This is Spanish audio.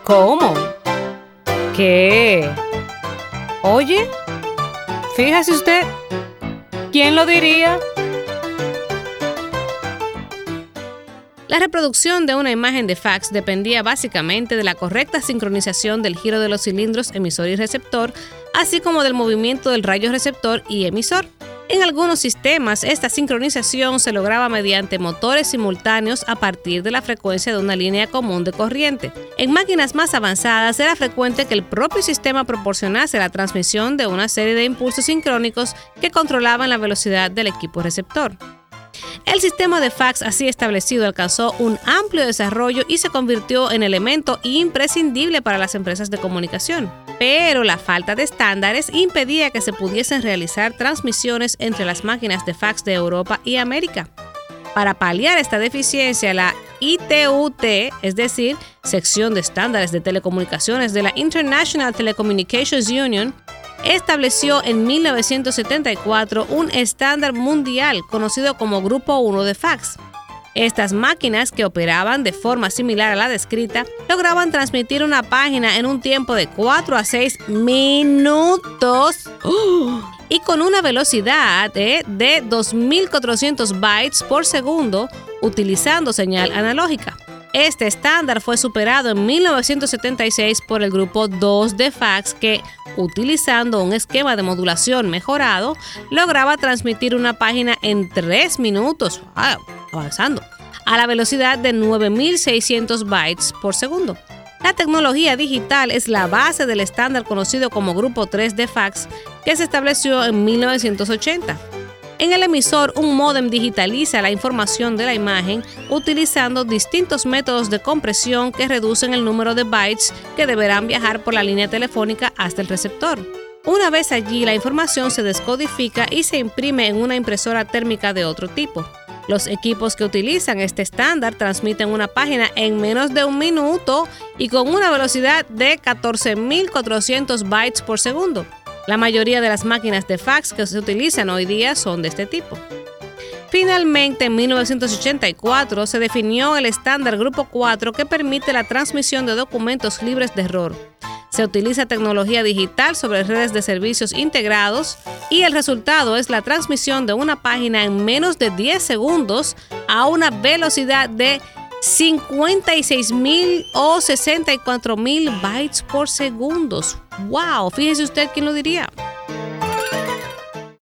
¿Cómo? ¿Qué? Oye, fíjese usted, ¿quién lo diría? La reproducción de una imagen de fax dependía básicamente de la correcta sincronización del giro de los cilindros emisor y receptor, así como del movimiento del rayo receptor y emisor. En algunos sistemas, esta sincronización se lograba mediante motores simultáneos a partir de la frecuencia de una línea común de corriente. En máquinas más avanzadas era frecuente que el propio sistema proporcionase la transmisión de una serie de impulsos sincrónicos que controlaban la velocidad del equipo receptor. El sistema de fax así establecido alcanzó un amplio desarrollo y se convirtió en elemento imprescindible para las empresas de comunicación. Pero la falta de estándares impedía que se pudiesen realizar transmisiones entre las máquinas de fax de Europa y América. Para paliar esta deficiencia, la ITU-T, es decir, Sección de Estándares de Telecomunicaciones de la International Telecommunications Union, estableció en 1974 un estándar mundial conocido como Grupo 1 de fax. Estas máquinas, que operaban de forma similar a la descrita, lograban transmitir una página en un tiempo de 4 a 6 minutos y con una velocidad de 2.400 bytes por segundo, utilizando señal analógica. Este estándar fue superado en 1976 por el Grupo 2 de fax que, utilizando un esquema de modulación mejorado, lograba transmitir una página en 3 minutos, avanzando, a la velocidad de 9.600 bytes por segundo. La tecnología digital es la base del estándar conocido como Grupo 3 de fax, que se estableció en 1980. En el emisor, un módem digitaliza la información de la imagen utilizando distintos métodos de compresión que reducen el número de bytes que deberán viajar por la línea telefónica hasta el receptor. Una vez allí, la información se descodifica y se imprime en una impresora térmica de otro tipo. Los equipos que utilizan este estándar transmiten una página en menos de un minuto y con una velocidad de 14.400 bytes por segundo. La mayoría de las máquinas de fax que se utilizan hoy día son de este tipo. Finalmente, en 1984 se definió el estándar Grupo 4 que permite la transmisión de documentos libres de error. Se utiliza tecnología digital sobre redes de servicios integrados y el resultado es la transmisión de una página en menos de 10 segundos a una velocidad de 56.000 o 64.000 bytes por segundo. ¡Wow! Fíjese usted quién lo diría.